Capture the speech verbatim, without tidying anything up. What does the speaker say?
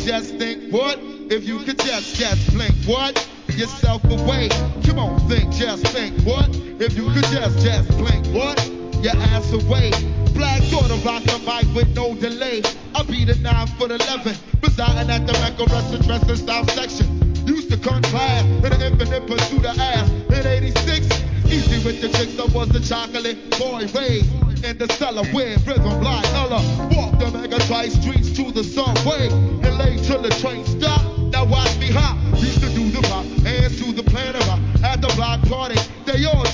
just think, what? If you could just, just blink, what? Yourself away. Come on, think, just think, what? If you could just, just blink, what? Your ass away. Black daughter rock the mic with no delay. I be the nine foot eleven, residing at the Mecca Wrestling Dressing Style section. Used to come class in an infinite pursuit of ass. In eighty-six, easy with the chicks, I was the chocolate boy raised in the cellar with rhythm like Ella. Walk the Mega Tri streets to the subway and lay till the train stop. Now watch me hop. Used to do the pop, hands to the planet rock. At the block party, they all